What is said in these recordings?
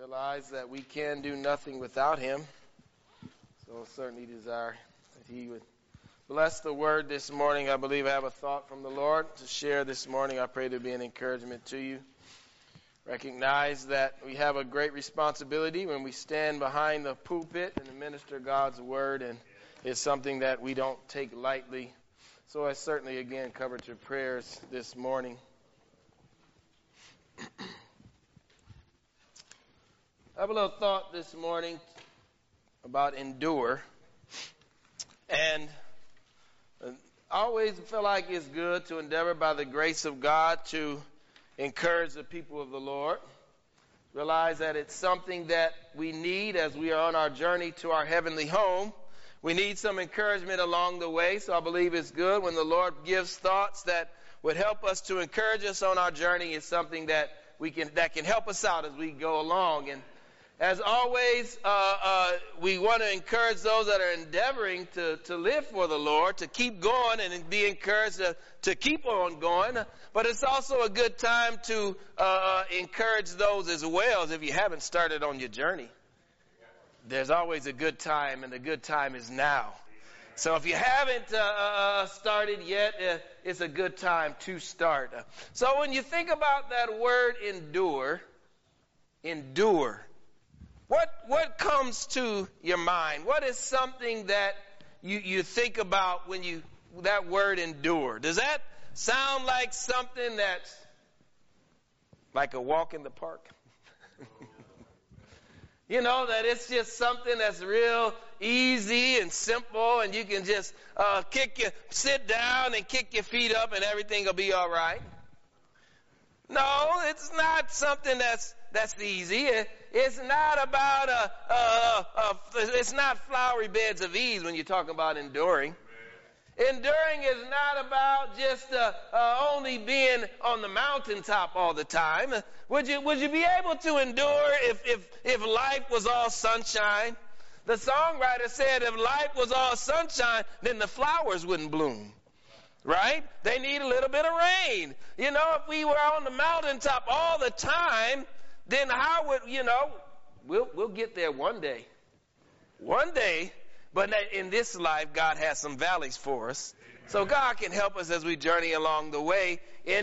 realize that we can do nothing without him. So I certainly desire that he would bless the word this morning. I believe I have a thought from the Lord to share this morning. I pray to be an encouragement to you. Recognize that we have a great responsibility when we stand behind the pulpit and minister God's word, and it's something that we don't take lightly. So I certainly again covered your prayers this morning. I have a little thought this morning about endure. And I always feel like it's good to endeavor by the grace of God to encourage the people of the Lord. Realize that it's something that we need as we are on our journey to our heavenly home. We need some encouragement along the way, so I believe it's good when the Lord gives thoughts that would help us to encourage us on our journey. It's something that can help us out as we go along. And as always, we want to encourage those that are endeavoring to live for the Lord, to keep going and be encouraged to keep on going. But it's also a good time to encourage those as well, if you haven't started on your journey. There's always a good time, and the good time is now. So if you haven't started yet, it's a good time to start. So when you think about that word endure, what comes to your mind? What is something that you think about when that word endure? Does that sound like something that's like a walk in the park? You know, that it's just something that's real easy and simple, and you can just sit down and kick your feet up and everything will be all right. No, it's not something that's easy. It's not about it's not flowery beds of ease when you're talking about enduring. Enduring is not about just only being on the mountaintop all the time. Would you be able to endure if life was all sunshine? The songwriter said if life was all sunshine, then the flowers wouldn't bloom. Right? They need a little bit of rain. You know, if we were on the mountaintop all the time, then how would, we'll get there one day. One day. But in this life, God has some valleys for us. So God can help us as we journey along the way. In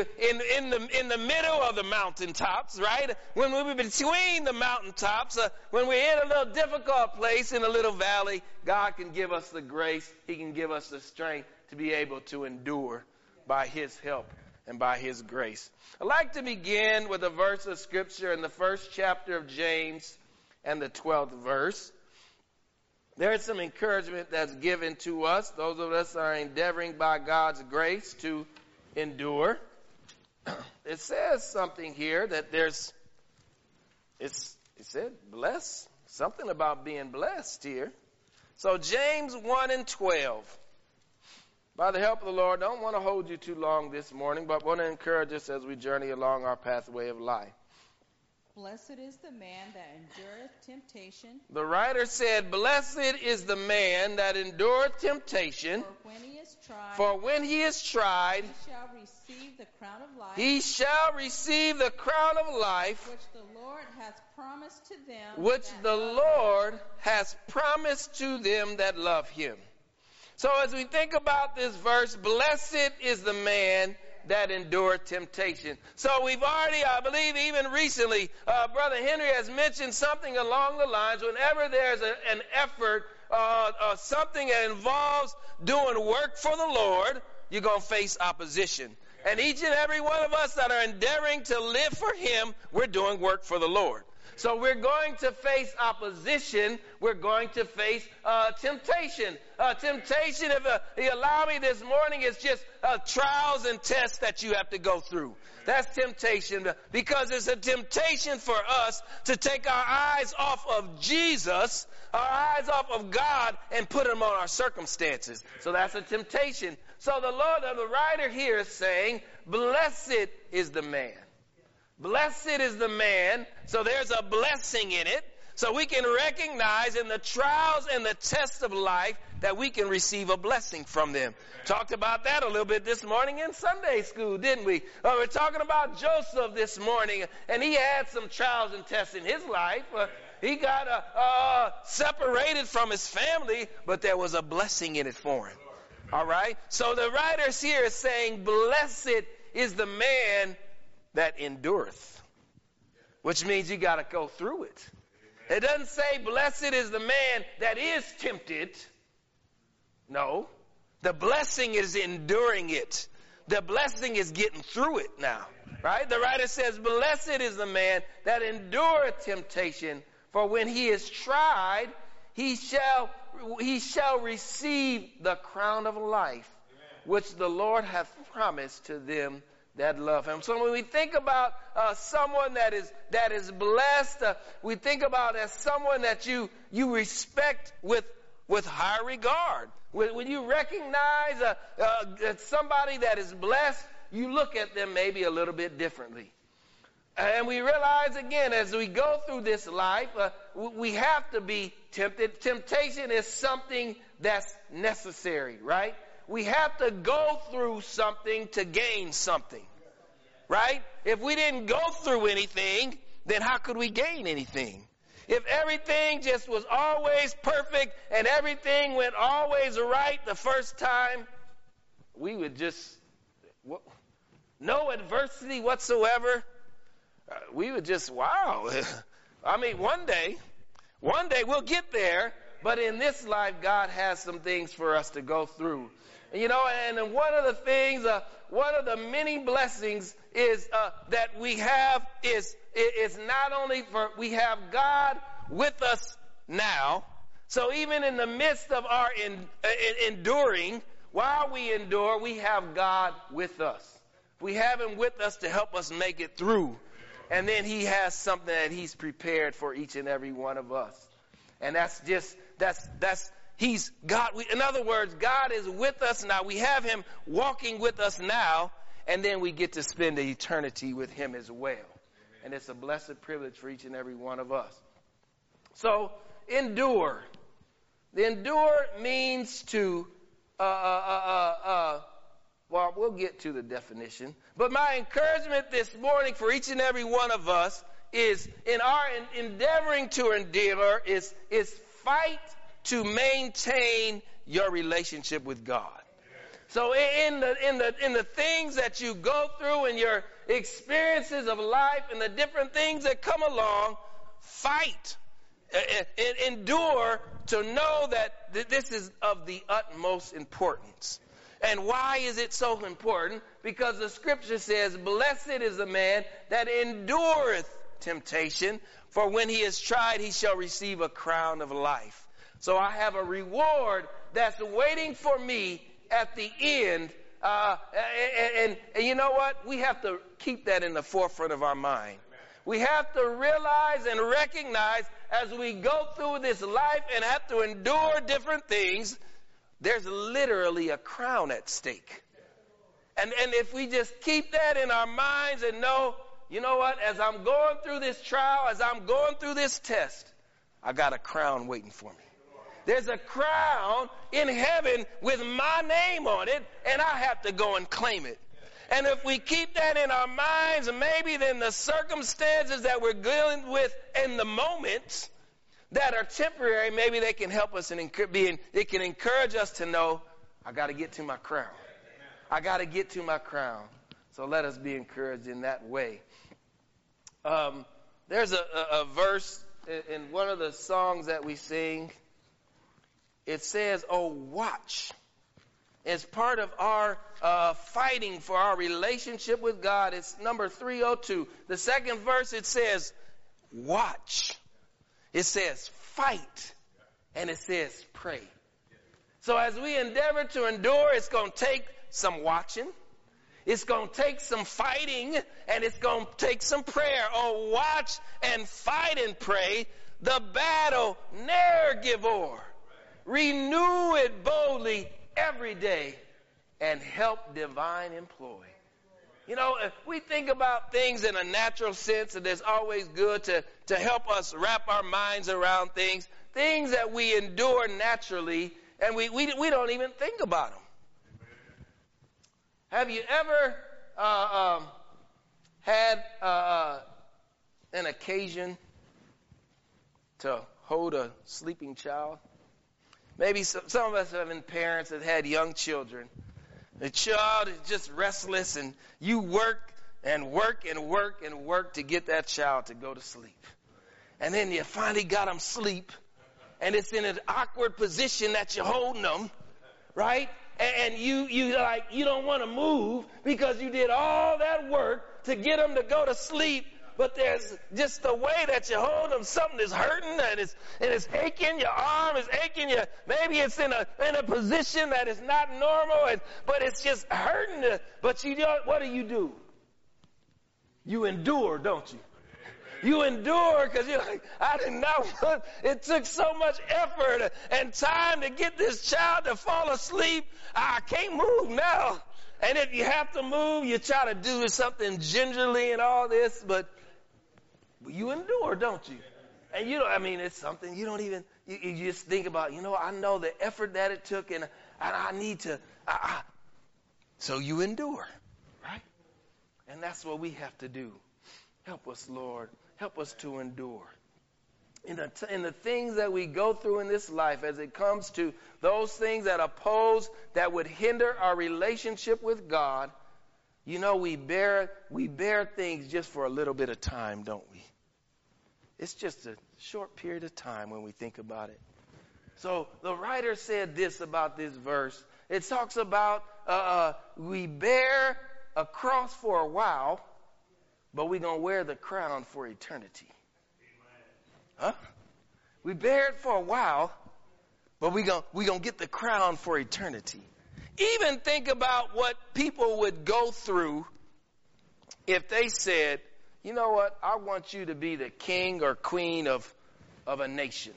the middle of the mountaintops, right? When we're between the mountaintops, when we're in a little difficult place in a little valley, God can give us the grace. He can give us the strength to be able to endure by His help and by His grace. I'd like to begin with a verse of Scripture in the first chapter of James and the 12th verse. There is some encouragement that's given to us. Those of us are endeavoring by God's grace to endure. It says something here that it said bless, something about being blessed here. So James 1:12. By the help of the Lord, don't want to hold you too long this morning, but want to encourage us as we journey along our pathway of life. Blessed is the man that endureth temptation. The writer said, blessed is the man that endureth temptation. For when he is tried, he shall receive the crown of life. He shall receive the crown of life, which the Lord hath promised to them. Which the Lord has promised to them that love Him. So as we think about this verse, blessed is the man that endured temptation. So we've already, I believe even recently, Brother Henry has mentioned something along the lines, whenever there's an effort, something that involves doing work for the Lord, you're going to face opposition. And each and every one of us that are endeavoring to live for Him, we're doing work for the Lord. So we're going to face opposition. We're going to face temptation. Temptation, if you allow me this morning, is just trials and tests that you have to go through. That's temptation, because it's a temptation for us to take our eyes off of Jesus, our eyes off of God, and put them on our circumstances. So that's a temptation. So the writer here is saying, blessed is the man. Blessed is the man. So there's a blessing in it. So we can recognize in the trials and the tests of life that we can receive a blessing from them. Talked about that a little bit this morning in Sunday school, didn't we? We're talking about Joseph this morning, and he had some trials and tests in his life. He got separated from his family, but there was a blessing in it for him. All right? So the writers here is saying, blessed is the man that endureth, which means you got to go through it. It doesn't say blessed is the man that is tempted. No. The blessing is enduring it. The blessing is getting through it now. Right? The writer says, blessed is the man that endureth temptation, for when he is tried, he shall receive the crown of life, which the Lord hath promised to them that love him. So when we think about someone that is blessed, we think about as someone that you respect with high regard. When you recognize that somebody that is blessed, you look at them maybe a little bit differently. And we realize again, as we go through this life, we have to be tempted. Temptation is something that's necessary, right? We have to go through something to gain something, right? If we didn't go through anything, then how could we gain anything? If everything just was always perfect and everything went always right the first time, we would just, no adversity whatsoever, we would just, wow. I mean, one day we'll get there, but in this life, God has some things for us to go through. You know, and one of the things, one of the many blessings is that we have is not only for we have God with us now. So even in the midst of our enduring, while we endure, we have God with us. We have Him with us to help us make it through. And then He has something that He's prepared for each and every one of us. And He's God. In other words, God is with us now. We have Him walking with us now, and then we get to spend the eternity with Him as well. And it's a blessed privilege for each and every one of us. So, endure. The endure means to, well, we'll get to the definition. But my encouragement this morning for each and every one of us is in our endeavoring to endure is fight to maintain your relationship with God. So in the things that you go through and your experiences of life and the different things that come along, fight, endure to know that this is of the utmost importance. And why is it so important? Because the scripture says, blessed is the man that endureth temptation, for when he is tried, he shall receive a crown of life. So I have a reward that's waiting for me at the end. And you know what? We have to keep that in the forefront of our mind. We have to realize and recognize as we go through this life and have to endure different things, there's literally a crown at stake. And if we just keep that in our minds and know, you know what, as I'm going through this trial, as I'm going through this test, I got a crown waiting for me. There's a crown in heaven with my name on it, and I have to go and claim it. And if we keep that in our minds, maybe then the circumstances that we're dealing with in the moment that are temporary, maybe they can help us and it can encourage us to know, I got to get to my crown. I got to get to my crown. So let us be encouraged in that way. There's a verse in one of the songs that we sing. It says, oh, watch. As part of our fighting for our relationship with God, it's number 302. The second verse, it says, watch. It says, fight. And it says, pray. So as we endeavor to endure, it's going to take some watching. It's going to take some fighting. And it's going to take some prayer. Oh, watch and fight and pray. The battle ne'er give o'er. Renew it boldly every day and help divine employ. You know, if we think about things in a natural sense, and it's always good to help us wrap our minds around things that we endure naturally, and we don't even think about them. Have you ever had an occasion to hold a sleeping child? Maybe some of us have been parents that had young children. The child is just restless, and you work and work and work and work to get that child to go to sleep. And then you finally got them sleep, and it's in an awkward position that you're holding them, right? And you don't want to move because you did all that work to get them to go to sleep. But there's just the way that you hold them, something is hurting and it's aching. Your arm is aching. Maybe it's in a position that is not normal, but it's just hurting. But what do? You endure, don't you? You endure because you're like, I did not want. It took so much effort and time to get this child to fall asleep. I can't move now. And if you have to move, you try to do something gingerly and all this, but you endure, don't you? And it's something you don't even, you just think about, I know the effort that it took, and I need to, so you endure, right? And that's what we have to do. Help us, Lord. Help us to endure. In the things that we go through in this life, as it comes to those things that oppose, that would hinder our relationship with God, we bear things just for a little bit of time, don't we? It's just a short period of time when we think about it. So the writer said this about this verse. It talks about we bear a cross for a while, but we're going to wear the crown for eternity. Huh? We bear it for a while, but we're going to get the crown for eternity. Even think about what people would go through if they said, you know what, I want you to be the king or queen of a nation.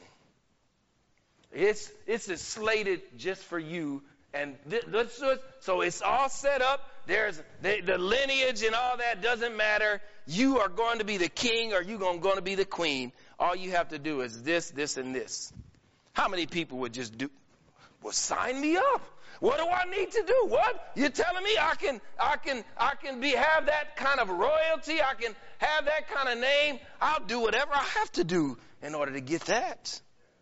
It's slated just for you. And so it's all set up. There's the lineage and all that doesn't matter. You are going to be the king or you're going to be the queen. All you have to do is this, this, and this. How many people would just do? Well, sign me up. What do I need to do? What? You're telling me I can have that kind of royalty? I can have that kind of name? I'll do whatever I have to do in order to get that.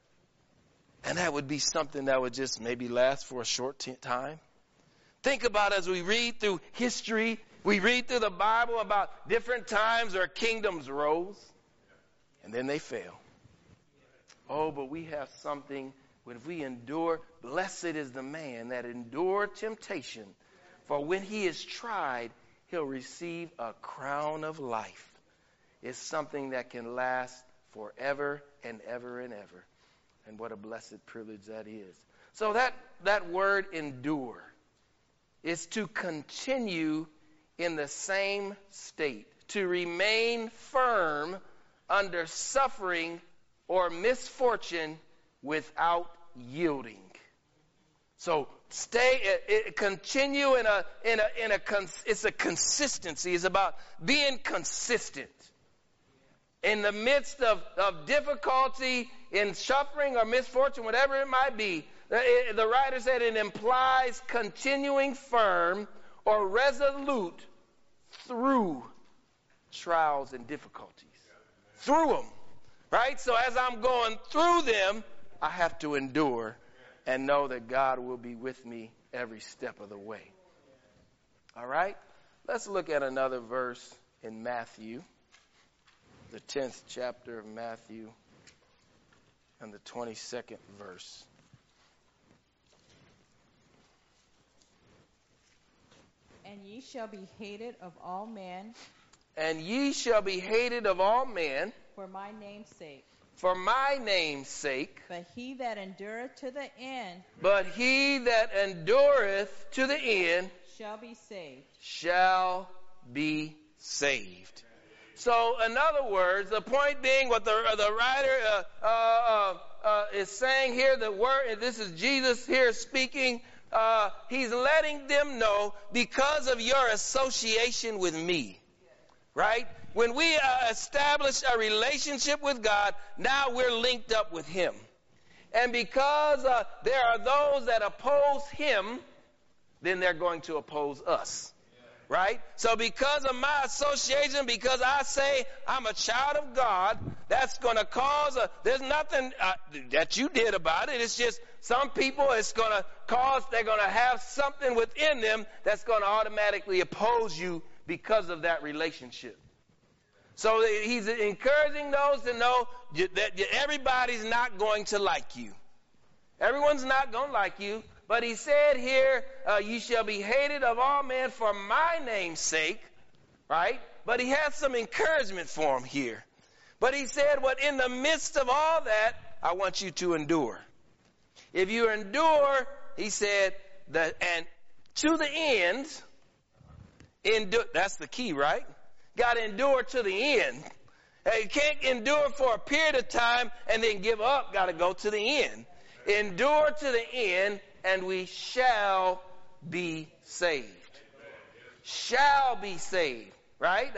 And that would be something that would just maybe last for a short time. Think about as we read through history, we read through the Bible about different times our kingdoms rose and then they fell. Oh, but we have something. When we endure, blessed is the man that endured temptation. For when he is tried, he'll receive a crown of life. It's something that can last forever and ever and ever. And what a blessed privilege that is. So that word endure is to continue in the same state, to remain firm under suffering or misfortune without yielding. So continue it's a consistency. It's about being consistent. In the midst of difficulty, in suffering or misfortune, whatever it might be, the writer said it implies continuing firm or resolute through trials and difficulties. Through them. Right? So as I'm going through them, I have to endure and know that God will be with me every step of the way. All right? Let's look at another verse in Matthew, the 10th chapter of Matthew, and the 22nd verse. And ye shall be hated of all men. And ye shall be hated of all men. For my name's sake. For my name's sake. But he that endureth to the end. But he that endureth to the end. Shall be saved. Shall be saved. So, in other words, the point being, what the writer is saying here, the word, this is Jesus here speaking he's letting them know because of your association with me, right? When we establish a relationship with God, now we're linked up with him. And because there are those that oppose him, then they're going to oppose us. Right? So because of my association, because I say I'm a child of God, that's going to cause there's nothing that you did about it. It's just some people, it's going to cause, they're going to have something within them that's going to automatically oppose you because of that relationship. So he's encouraging those to know that everybody's not going to like you. Everyone's not going to like you. But he said here, you shall be hated of all men for my name's sake, right? But he has some encouragement for him here. But he said, what in the midst of all that, I want you to endure. If you endure, he said, and to the end, endure, that's the key, right? Got to endure to the end. You can't endure for a period of time and then give up. Got to go to the end. Endure to the end, and we shall be saved. Shall be saved, right?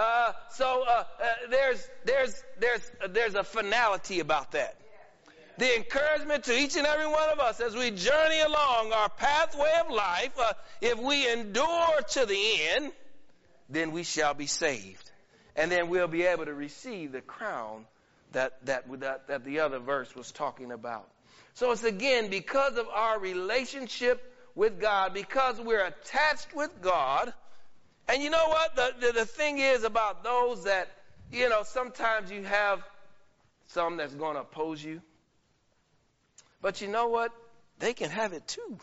There's a finality about that. The encouragement to each and every one of us as we journey along our pathway of life, if we endure to the end, then we shall be saved. And then we'll be able to receive the crown that the other verse was talking about. So it's again because of our relationship with God, because we're attached with God. And you know what? The thing is about those that, sometimes you have some that's going to oppose you. But you know what? They can have it too.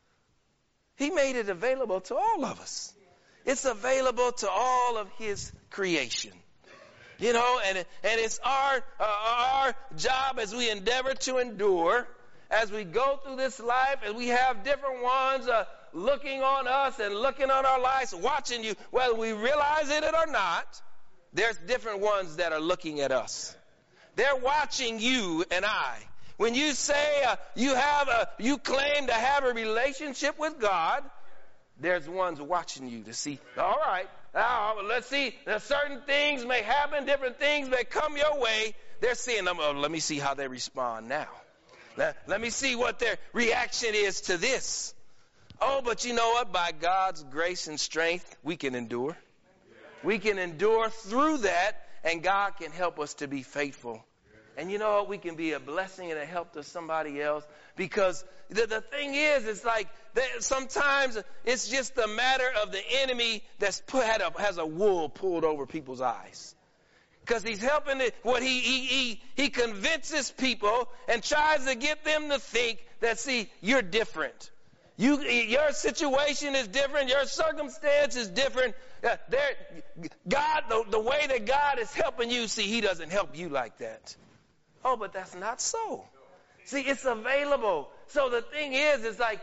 He made it available to all of us. It's available to all of his creation. And it's our job as we endeavor to endure, as we go through this life, and we have different ones looking on us and looking on our lives, watching you, whether we realize it or not, there's different ones that are looking at us. They're watching you and I. When you say you claim to have a relationship with God, there's ones watching you to see, all right, now let's see, certain things may happen, different things may come your way. They're seeing them, let me see how they respond now. Let me see what their reaction is to this. Oh, but you know what? By God's grace and strength, we can endure. We can endure through that, and God can help us to be faithful. And you know what? We can be a blessing and a help to somebody else. Because the thing is, it's like sometimes it's just a matter of the enemy that's has a wool pulled over people's eyes. Because he's helping he convinces people and tries to get them to think that, see, you're different. Your situation is different. Your circumstance is different. God, the way that God is helping you, see, he doesn't help you like that. Oh, but that's not so. See, it's available. So the thing is, it's like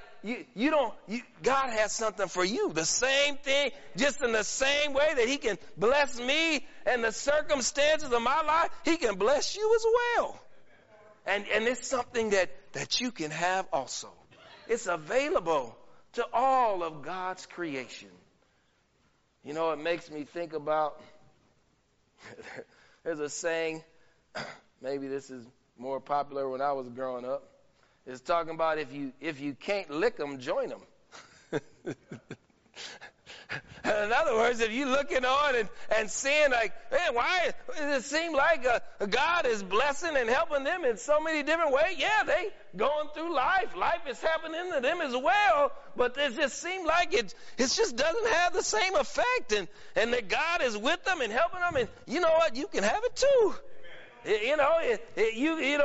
God has something for you. The same thing, just in the same way that he can bless me and the circumstances of my life, he can bless you as well. And it's something that you can have also. It's available to all of God's creation. It makes me think about, there's a saying, maybe this is more popular when I was growing up. It's talking about if you can't lick them, join them. In other words, if you're looking on and seeing like, man, why does it seem like God is blessing and helping them in so many different ways? Yeah, they going through life. Life is happening to them as well. But it just seems like it just doesn't have the same effect. And that God is with them and helping them. And you know what? You can have it too. If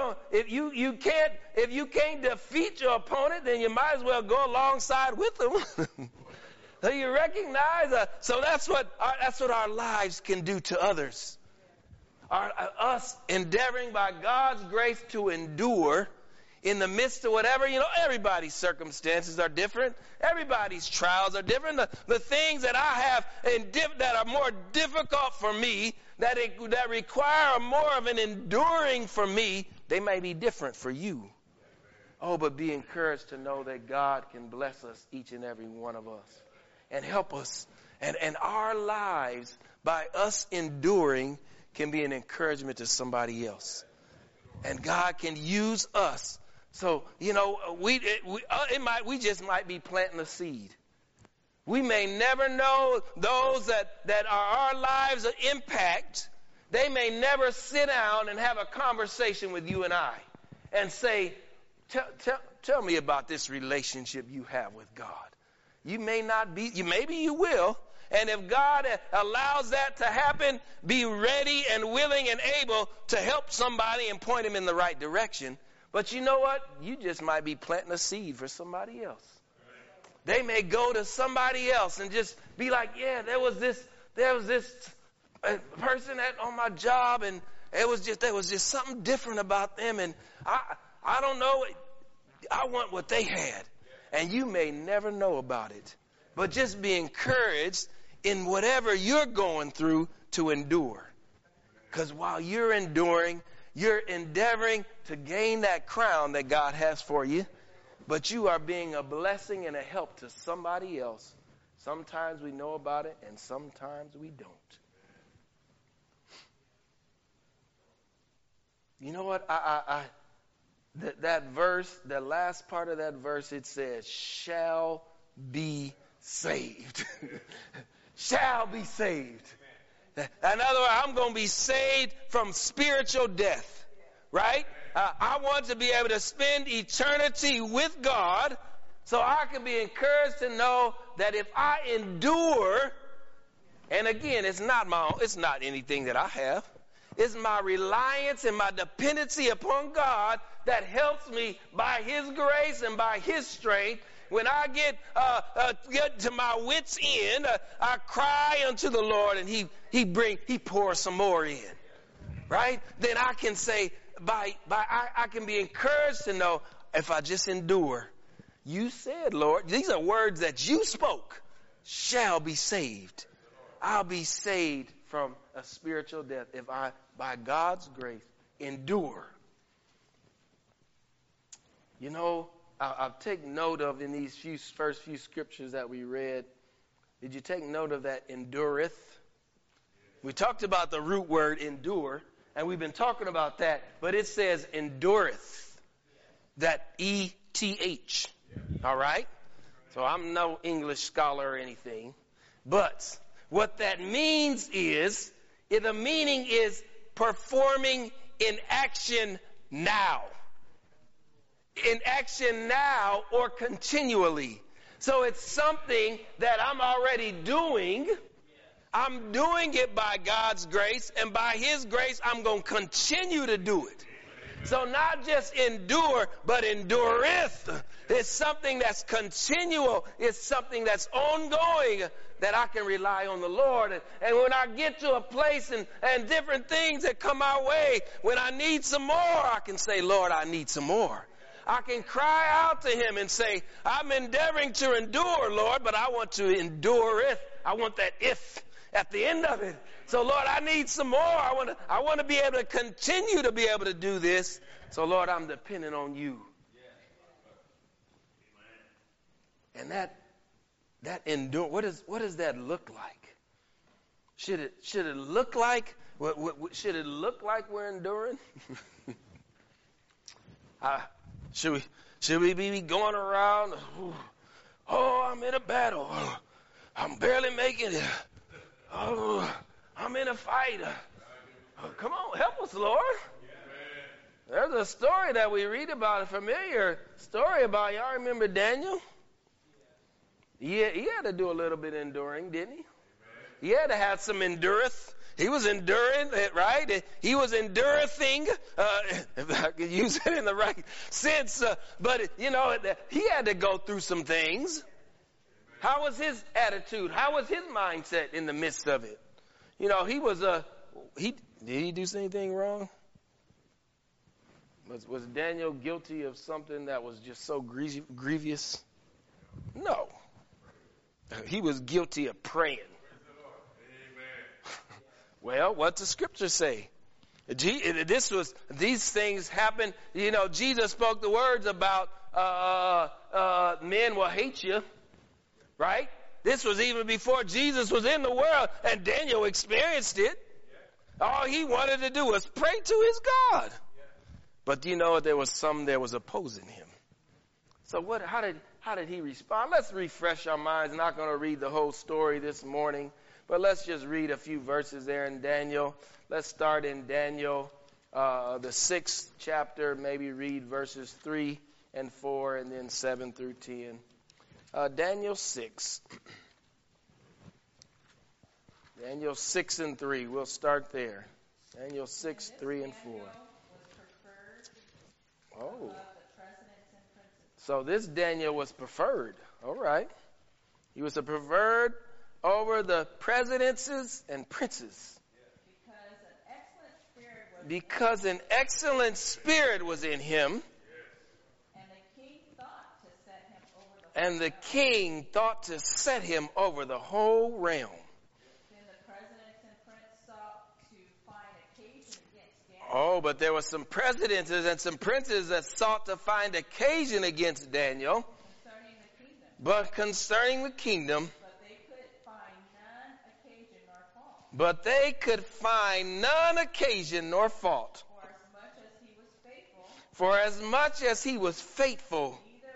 you can't defeat your opponent, then you might as well go alongside with them. So you recognize, so that's what our lives can do to others. Us endeavoring by God's grace to endure in the midst of whatever, everybody's circumstances are different. Everybody's trials are different. The things that I have that are more difficult for me, that require more of an enduring for me, they may be different for you. Oh, but be encouraged to know that God can bless us, each and every one of us, and help us. And our lives, by us enduring, can be an encouragement to somebody else. And God can use us. So, we just might be planting a seed. We may never know those that are our lives impact. They may never sit down and have a conversation with you and I and say, tell me about this relationship you have with God. You may not be, maybe you will. And if God allows that to happen, be ready and willing and able to help somebody and point them in the right direction. But you know what? You just might be planting a seed for somebody else. They may go to somebody else and just be like, yeah, there was this person on my job, and there was just something different about them, and I don't know, I want what they had. And you may never know about it. But just be encouraged in whatever you're going through to endure. Because while you're enduring, you're endeavoring to gain that crown that God has for you. But you are being a blessing and a help to somebody else. Sometimes we know about it, and sometimes we don't. You know what? That verse, the last part of that verse, it says, shall be saved. Shall be saved. In other words, I'm going to be saved from spiritual death. Right? I want to be able to spend eternity with God, so I can be encouraged to know that if I endure, and again, it's not anything that I have. It's my reliance and my dependency upon God that helps me by His grace and by His strength. When I get to my wit's end, I cry unto the Lord, and He pours some more in. Right? Then I can say, I can be encouraged to know if I just endure. You said, Lord, these are words that you spoke, shall be saved. I'll be saved from a spiritual death if I, by God's grace, endure. I'll take note of in these first few scriptures that we read. Did you take note of that endureth? We talked about the root word endure, and we've been talking about that, but it says endureth. That E-T-H. All right? So I'm no English scholar or anything. But what that means is, the meaning is performing in action now. In action now or continually. So it's something that I'm already doing. I'm doing it by God's grace, and by His grace, I'm going to continue to do it. So not just endure, but endureth. It's something that's continual. It's something that's ongoing, that I can rely on the Lord. And when I get to a place and different things that come our way, when I need some more, I can say, Lord, I need some more. I can cry out to Him and say, I'm endeavoring to endure, Lord, but I want to endureth. I want that if at the end of it. So, Lord, I need some more. I want to be able to continue to be able to do this. So, Lord, I'm dependent on You. And that endure, what does that look like? Should it look like should it look like we're enduring? Should we be going around? Oh, I'm in a battle. Oh, I'm barely making it. Oh, I'm in a fight. Oh, come on, help us, Lord. There's a story that we read about, a familiar story about. Y'all remember Daniel? Yeah, he had to do a little bit of enduring, didn't he? He had to have some endureth. He was enduring, right? He was endurething, if I could use it in the right sense. But, he had to go through some things. How was his attitude? How was his mindset in the midst of it? Did he do anything wrong? Was Daniel guilty of something that was just so grievous? No. He was guilty of praying. Well, what's the scripture say? These things happened. You know, Jesus spoke the words about men will hate you, right? This was even before Jesus was in the world, and Daniel experienced it. All he wanted to do was pray to his God. But you know, there was opposing him. So how did he respond? Let's refresh our minds. I'm not going to read the whole story this morning, but let's just read a few verses there in Daniel. Let's start in Daniel, the 6th chapter, maybe read verses 3 and 4 and then 7 through 10. Daniel 6. Daniel 6 and 3. We'll start there. Daniel 6, 3 and 4. Oh. So this Daniel was preferred. All right. He was a preferred over the presidents and princes. Because an excellent spirit was in him. And the king thought to set him over the whole realm. Then the presidents and princes sought to find occasion against Daniel. Oh, but there were some presidents and some princes that sought to find occasion against Daniel. Concerning the kingdom. But they could find none occasion nor fault. For as much as he was faithful.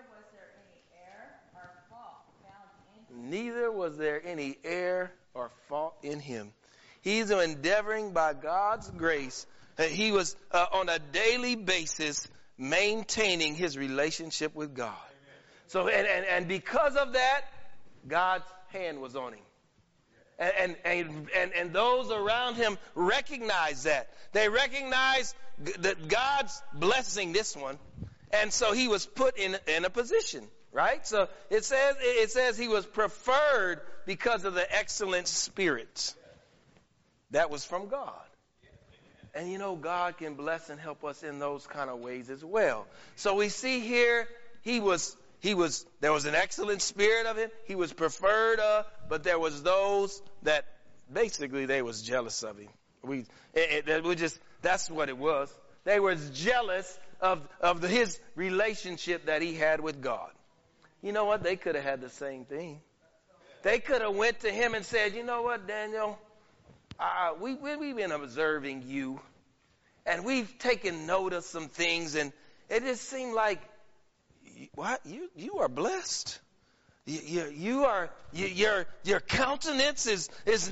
Neither was there any error or fault in him. He's endeavoring by God's grace. He was on a daily basis maintaining his relationship with God. So, and because of that, God's hand was on him. And those around him recognized that. They recognized that God's blessing this one. And so he was put in a position. Right? So it says he was preferred because of the excellent spirit. That was from God. And you know, God can bless and help us in those kind of ways as well. So we see here, there was an excellent spirit of him. He was preferred but there was those that basically they was jealous of him. That's what it was. They were jealous of his relationship that he had with God. You know what? They could have had the same thing. They could have went to him and said, you know what, Daniel? We've been observing you, and we've taken note of some things, and it just seemed like, what? You are blessed. Your countenance is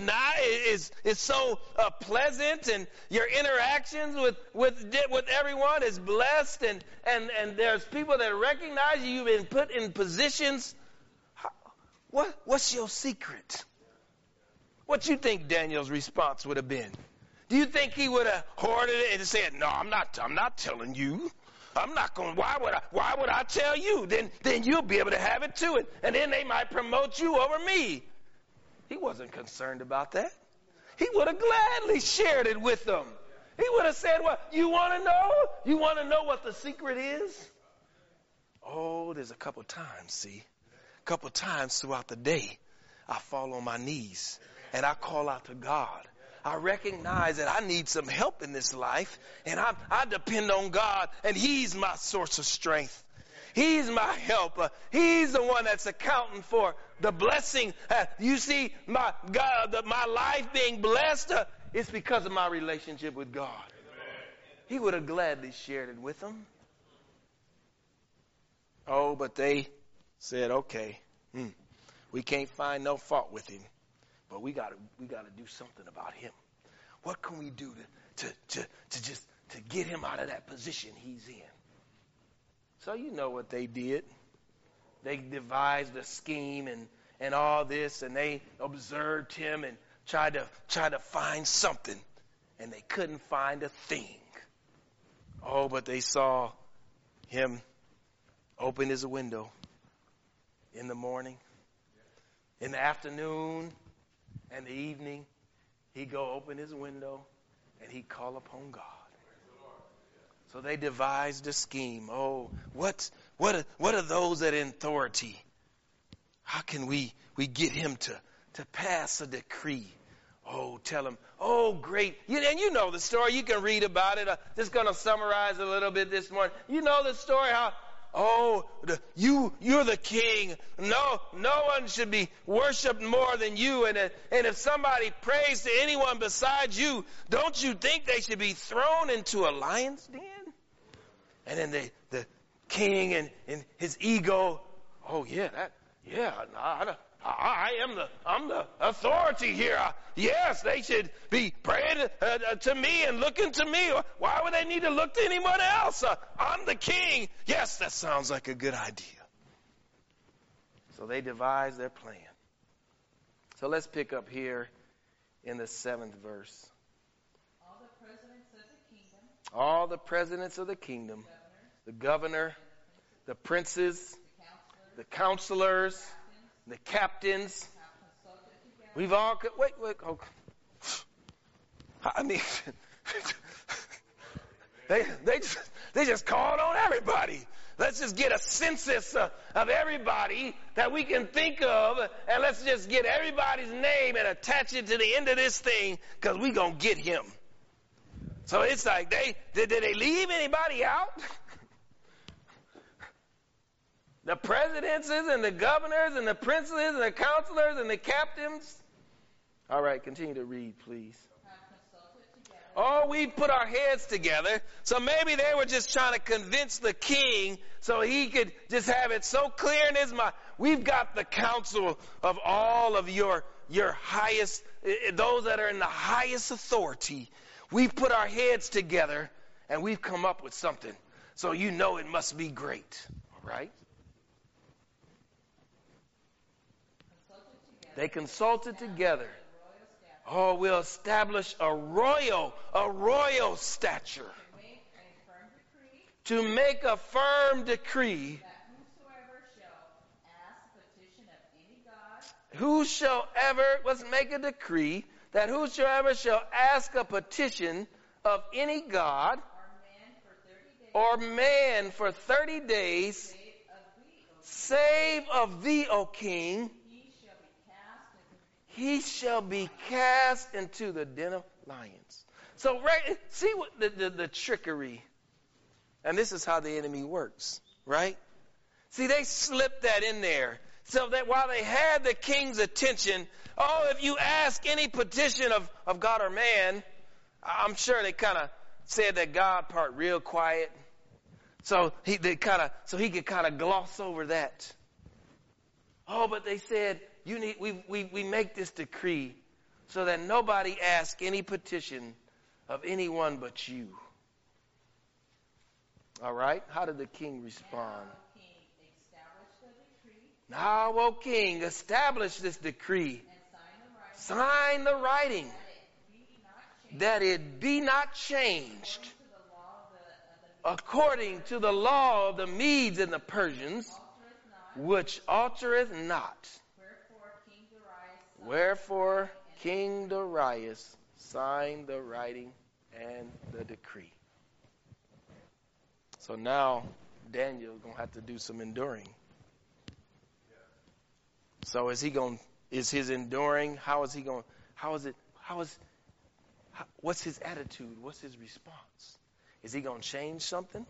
so pleasant, and your interactions with everyone is blessed, and there's people that recognize you. You've been put in positions. What's your secret? What you think Daniel's response would have been? Do you think he would have hoarded it and said, "No, I'm not telling you. I'm not going. Why would I tell you? Then you'll be able to have it too, and then they might promote you over me." He wasn't concerned about that. He would have gladly shared it with them. He would have said, "Well, you want to know? You want to know what the secret is?" Oh, there's a couple times throughout the day, I fall on my knees and I call out to God. I recognize that I need some help in this life, and I depend on God, and He's my source of strength. He's my helper. He's the one that's accounting for the blessing. You see, my life being blessed, it's because of my relationship with God. He would have gladly shared it with them. Oh, but they said, "Okay, we can't find no fault with him. But we got to do something about him. What can we do to get him out of that position he's in?" So you know what they did. They devised a scheme and all this, and they observed him and tried to find something, and they couldn't find a thing. Oh, but they saw him open his window in the morning, in the afternoon, and the evening. He'd go open his window and he'd call upon God. So they devised a scheme. Oh, what are those that are in authority? How can we get him to pass a decree Oh, tell him, oh, great. And you know the story. You can read about it. Just going to summarize a little bit this morning. You know the story how, you're the king. No one should be worshipped more than you. And if somebody prays to anyone besides you, don't you think they should be thrown into a lion's den? And then the king and his ego, I'm the authority here. Yes, they should be praying to me and looking to me. Why would they need to look to anyone else? I'm the king. Yes, that sounds like a good idea. So they devise their plan. So let's pick up here in the 7th verse. All the presidents of the kingdom, the governor, the princes, the counselors, the captains. We've all wait. Oh. I mean, they just called on everybody. Let's just get a census of everybody that we can think of, and let's just get everybody's name and attach it to the end of this thing, because we're going to get him. So it's like, did they leave anybody out? The presidents and the governors and the princes and the counselors and the captains. All right, continue to read, please. Oh, we put our heads together. So maybe they were just trying to convince the king so he could just have it so clear in his mind. We've got the counsel of all of your highest, those that are in the highest authority. We've put our heads together and we've come up with something. So you know it must be great. All right? They consulted together. Oh, we'll establish a royal stature. To make a firm decree. Let's make a decree that whosoever shall ask a petition of any God or man for 30 days, save of thee, O king, he shall be cast into the den of lions. So, right, see what the trickery. And this is how the enemy works, right? See, they slipped that in there. So that while they had the king's attention, if you ask any petition of God or man, I'm sure they kind of said that God part real quiet. So he could kind of gloss over that. Oh, but they said, we make this decree so that nobody asks any petition of anyone but you. All right? How did the king respond? Now, O king, establish this decree. Sign the writing. That it be not changed. According to the law of the Medes and the Persians, which altereth not. Wherefore King Darius signed the writing and the decree. So now Daniel's going to have to do some enduring. So is his enduring, what's his attitude? What's his response? Is he going to change something?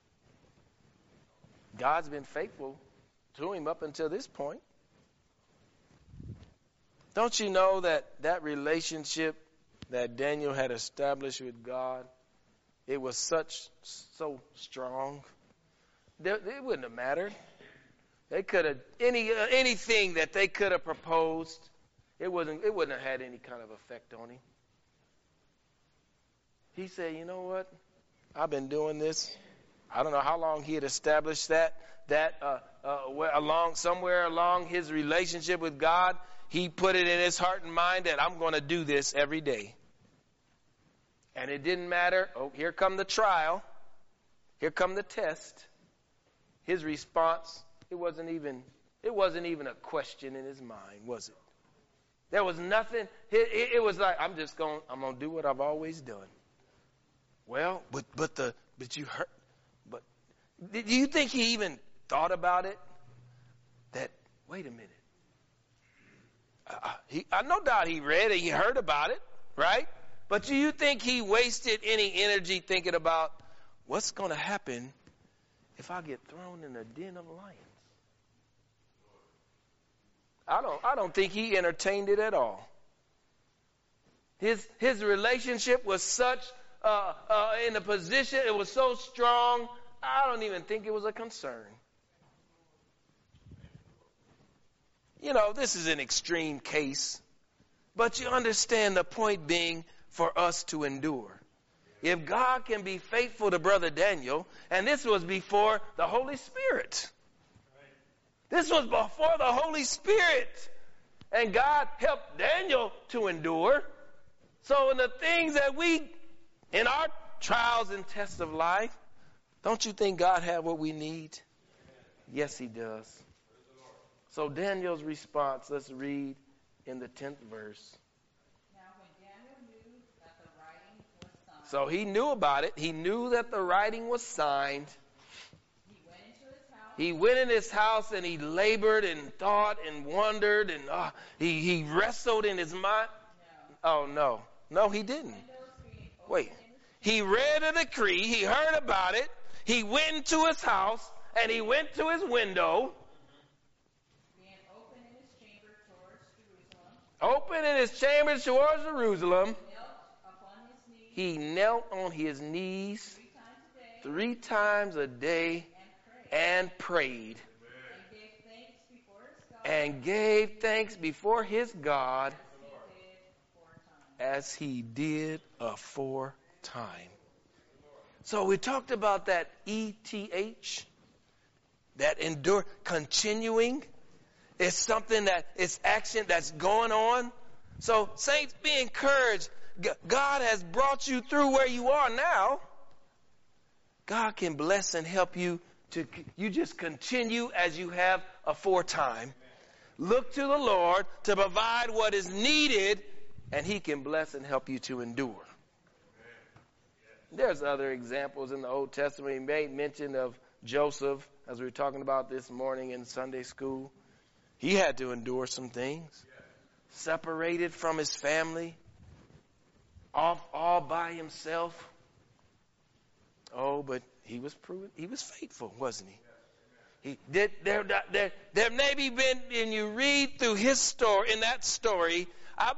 God's been faithful to him up until this point. Don't you know that relationship that Daniel had established with God, it was so strong? It wouldn't have mattered. They could have anything that they could have proposed. It wouldn't have had any kind of effect on him. He said, "You know what? I've been doing this. I don't know how long he had established that somewhere along his relationship with God, he put it in his heart and mind that I'm going to do this every day. And it didn't matter. Oh, here come the trial. Here come the test. His response, it wasn't even a question in his mind, was it? There was nothing. It was like, I'm going to do what I've always done. Well, but you heard. But do you think he even thought about it? That, wait a minute. No doubt he read it, he heard about it, right? But do you think he wasted any energy thinking about what's going to happen if I get thrown in a den of lions? I don't think he entertained it at all. His relationship was such in a position, it was so strong, I don't even think it was a concern. You know, this is an extreme case, but you understand the point being for us to endure. If God can be faithful to Brother Daniel, and this was before the Holy Spirit. This was before the Holy Spirit. And God helped Daniel to endure. So in the things that in our trials and tests of life, don't you think God had what we need? Yes, he does. So Daniel's response, let's read in the 10th verse. Now when Daniel knew that the writing was signed. So he knew about it. He knew that the writing was signed. He went in his house and he labored and thought and wondered and he wrestled in his mind. No. Oh, no. No, he didn't. Wait. He read a decree. He heard about it. He went into his house and he went to his window. Being open in his chamber towards Jerusalem. Open in his chamber towards Jerusalem. Knelt upon his knees. He knelt on his knees 3 times a day and prayed. And gave thanks before his God as he did aforetime. So we talked about that ETH, that endure, continuing. It's something that is action that's going on. So saints, be encouraged. God has brought you through where you are now. God can bless and help you you just continue as you have aforetime. Look to the Lord to provide what is needed, and he can bless and help you to endure. There's other examples in the Old Testament. He made mention of Joseph, as we were talking about this morning in Sunday school. He had to endure some things. Separated from his family. Off all by himself. Oh, but he was faithful, wasn't he? There maybe been, and you read through his story, in that story, I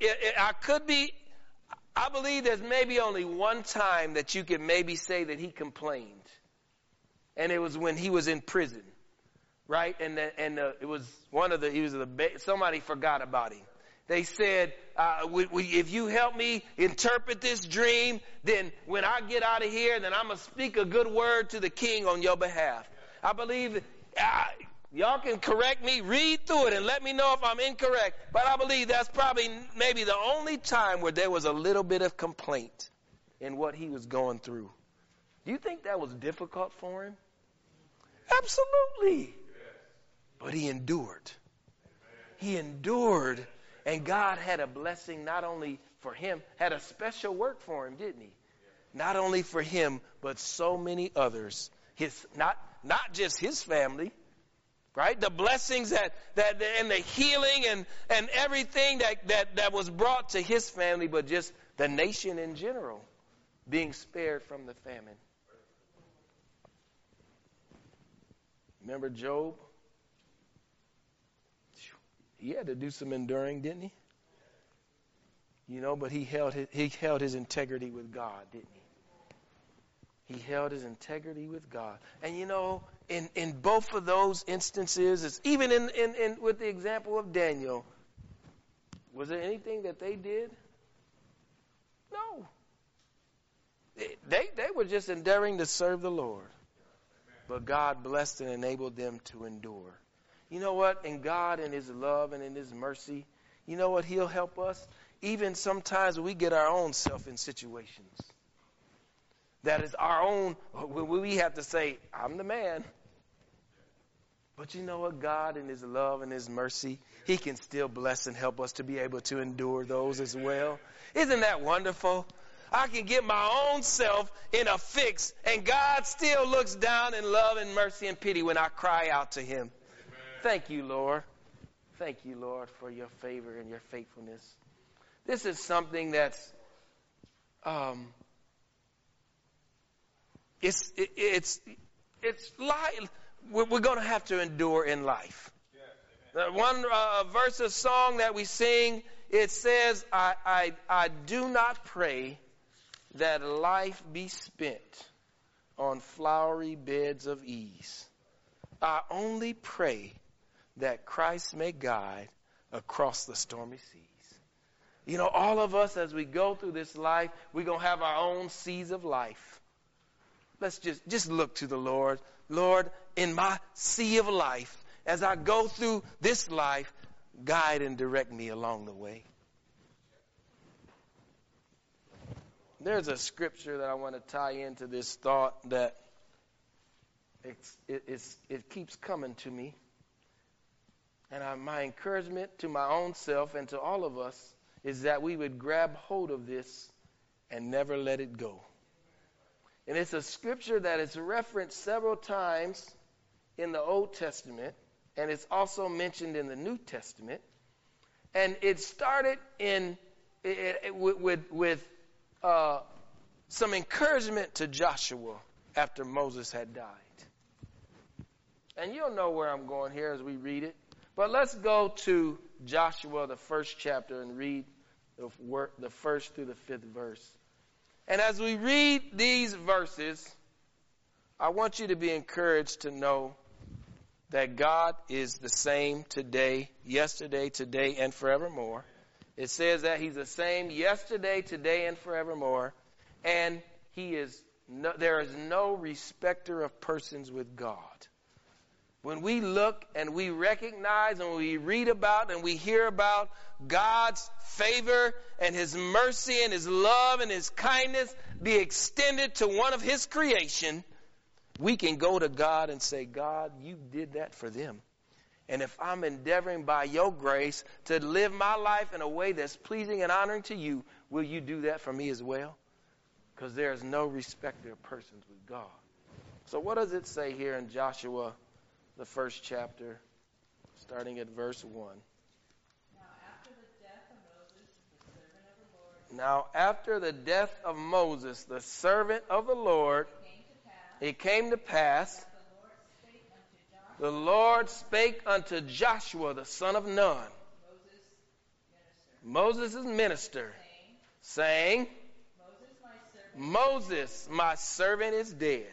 believe there's maybe only one time that you can maybe say that he complained. And it was when he was in prison, right? And it was somebody forgot about him. They said, if you help me interpret this dream, then when I get out of here, then I'm going to speak a good word to the king on your behalf. I believe, y'all can correct me, read through it and let me know if I'm incorrect. But I believe that's probably maybe the only time where there was a little bit of complaint in what he was going through. Do you think that was difficult for him? Absolutely. But he endured. He endured. And God had a blessing not only for him, had a special work for him, didn't he? Not only for him, but so many others. Not just his family, right? The blessings that and the healing and everything that was brought to his family, but just the nation in general being spared from the famine. Remember Job? He had to do some enduring, didn't he? You know, but he held his integrity with God, didn't he? He held his integrity with God. And you know, in both of those instances, it's even in with the example of Daniel, was there anything that they did? No. They were just endeavoring to serve the Lord. But God blessed and enabled them to endure. You know what? In God and his love and in his mercy, you know what? He'll help us. Even sometimes when we get our own self in situations. That is our own, we have to say, I'm the man. But you know what? God in his love and his mercy, he can still bless and help us to be able to endure those as well. Isn't that wonderful? I can get my own self in a fix, and God still looks down in love and mercy and pity when I cry out to him. Thank you, Lord. Thank you, Lord, for your favor and your faithfulness. This is something that's it's life. We're going to have to endure in life. One verse of song that we sing, it says, I do not pray that life be spent on flowery beds of ease. I only pray that Christ may guide across the stormy seas. You know, all of us, as we go through this life, we're going to have our own seas of life. Let's just look to the Lord. Lord, in my sea of life, as I go through this life, guide and direct me along the way. There's a scripture that I want to tie into this thought that it keeps coming to me. And my encouragement to my own self and to all of us is that we would grab hold of this and never let it go. And it's a scripture that is referenced several times in the Old Testament, and it's also mentioned in the New Testament. And it started with some encouragement to Joshua after Moses had died. And you'll know where I'm going here as we read it. But let's go to Joshua, the first chapter, and read the first through the fifth verse. And as we read these verses, I want you to be encouraged to know that God is the same today, yesterday, today, and forevermore. It says that He's the same yesterday, today, and forevermore. And there is no respecter of persons with God. When we look and we recognize and we read about and we hear about God's favor and His mercy and His love and His kindness be extended to one of His creation, we can go to God and say, God, you did that for them. And if I'm endeavoring by your grace to live my life in a way that's pleasing and honoring to you, will you do that for me as well? Because there is no respecter of persons with God. So what does it say here in Joshua, the first chapter, starting at verse 1? Now after the death of Moses, the servant of the Lord, it came to pass, the Lord spake unto Joshua, the son of Nun, Moses' minister, saying, Moses, my servant, is dead.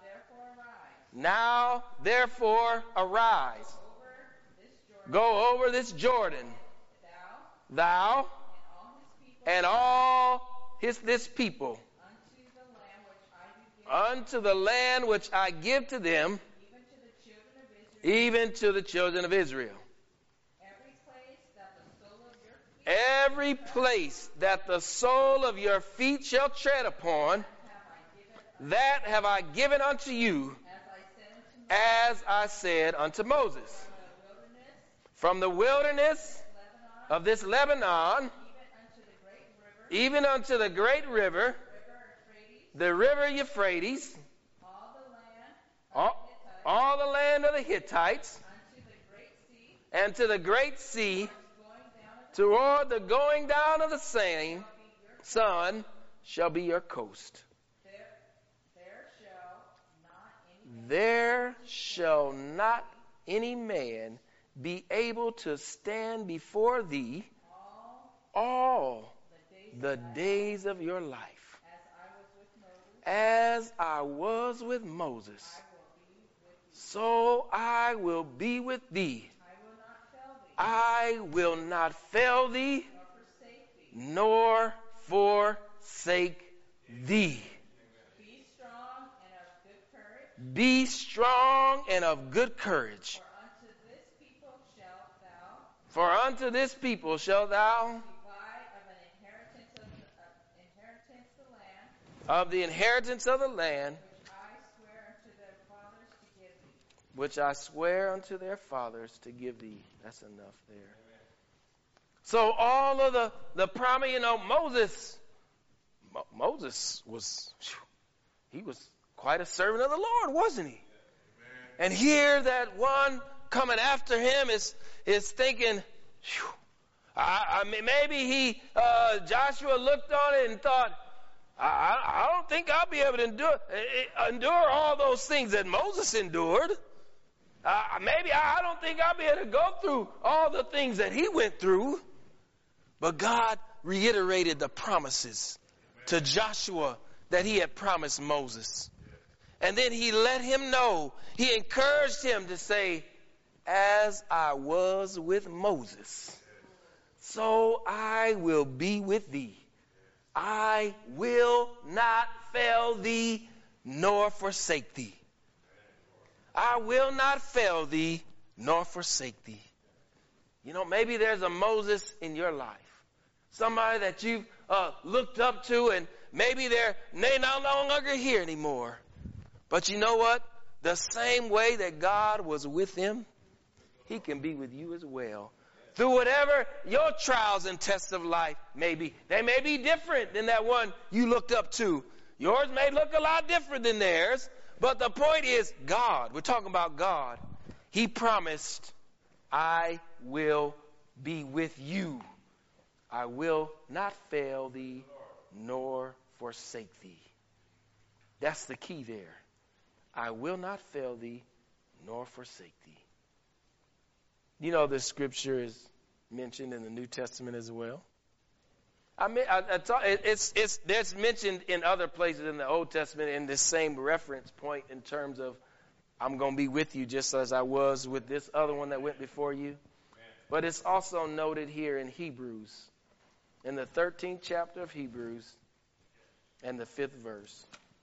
Now therefore arise, go over this Jordan, thou and all this people, unto the land which I give to them, even to the children of Israel. Every place that the sole of your feet shall tread upon, that have I given unto you, as I said unto Moses. From the wilderness of this Lebanon, even unto the great river, the river Euphrates, all the land of the Hittites, and to the great sea, toward the going down of the same sun, shall be your coast. There shall not any man be able to stand before thee all the days of your life. As I was with Moses, so I will be with thee. I will not fail thee, nor forsake thee. Be strong and of good courage. For unto this people shalt thou of the inheritance of the land, which I swear unto their fathers to give thee. That's enough there. So all of the promise, Moses was quite a servant of the Lord, wasn't he? And here that one coming after him is thinking, maybe Joshua looked on it and thought, I don't think I'll be able to endure all those things that Moses endured. Maybe I don't think I'll be able to go through all the things that he went through. But God reiterated the promises to Joshua that he had promised Moses. And then he let him know, he encouraged him to say, as I was with Moses, so I will be with thee. I will not fail thee nor forsake thee. I will not fail thee nor forsake thee. You know, maybe there's a Moses in your life. Somebody that you've looked up to, and maybe they're no longer here anymore. But you know what? The same way that God was with him, he can be with you as well. Through whatever your trials and tests of life may be. They may be different than that one you looked up to. Yours may look a lot different than theirs. But the point is, God, we're talking about God. He promised, I will be with you. I will not fail thee nor forsake thee. That's the key there. I will not fail thee nor forsake thee. You know, this scripture is mentioned in the New Testament as well. There's mentioned in other places in the Old Testament in this same reference point in terms of I'm going to be with you just as I was with this other one that went before you. But it's also noted here in Hebrews, in the 13th chapter of Hebrews and the 5th verse.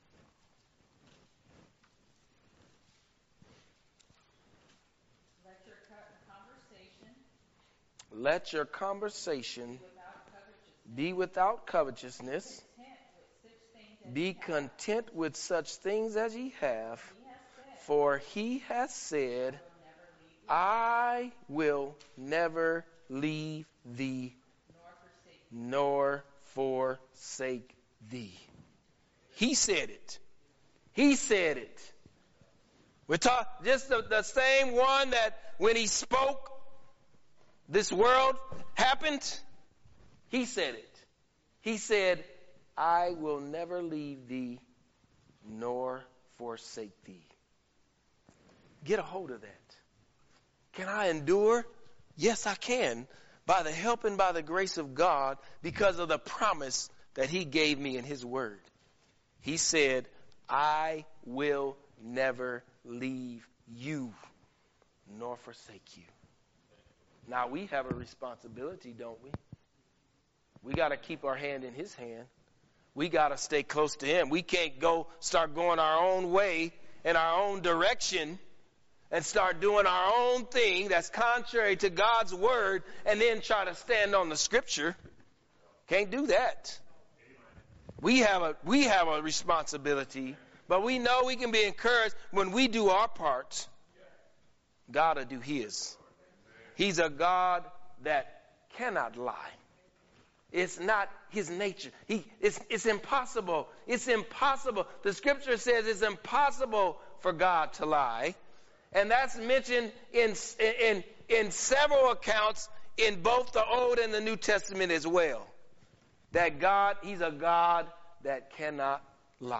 Let your conversation be without covetousness. Be content with such things as ye have. For he hath said, I will never leave thee nor forsake thee. He said it. He said it. We're talking just the same one that when he spoke, this world happened. He said it. He said, I will never leave thee nor forsake thee. Get a hold of that. Can I endure? Yes, I can. By the help and by the grace of God, because of the promise that he gave me in his word. He said, I will never leave you nor forsake you. Now we have a responsibility, don't we? We got to keep our hand in his hand. We got to stay close to him. We can't start going our own way in our own direction and start doing our own thing that's contrary to God's word and then try to stand on the scripture. Can't do that. We have a responsibility, but we know we can be encouraged when we do our part. God will do his. He's a God that cannot lie. It's not his nature. It's impossible. It's impossible. The scripture says it's impossible for God to lie. And that's mentioned in several accounts in both the Old and the New Testament as well. That God, he's a God that cannot lie.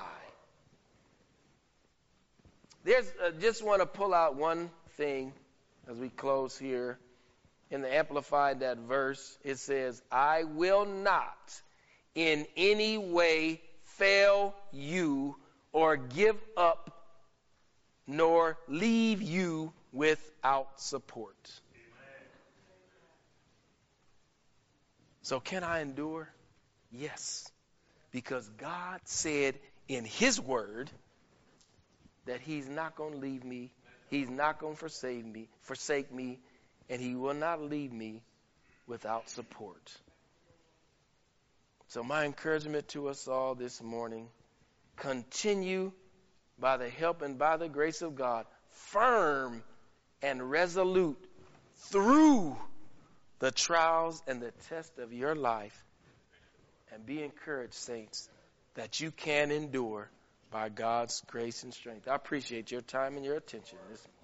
There's just want to pull out one thing as we close here. In the Amplified, that verse, it says, I will not in any way fail you or give up nor leave you without support. Amen. So can I endure? Yes. Because God said in his word that he's not going to leave me. He's not going to forsake me. And he will not leave me without support. So my encouragement to us all this morning, continue by the help and by the grace of God, firm and resolute through the trials and the test of your life. And be encouraged, saints, that you can endure by God's grace and strength. I appreciate your time and your attention this morning.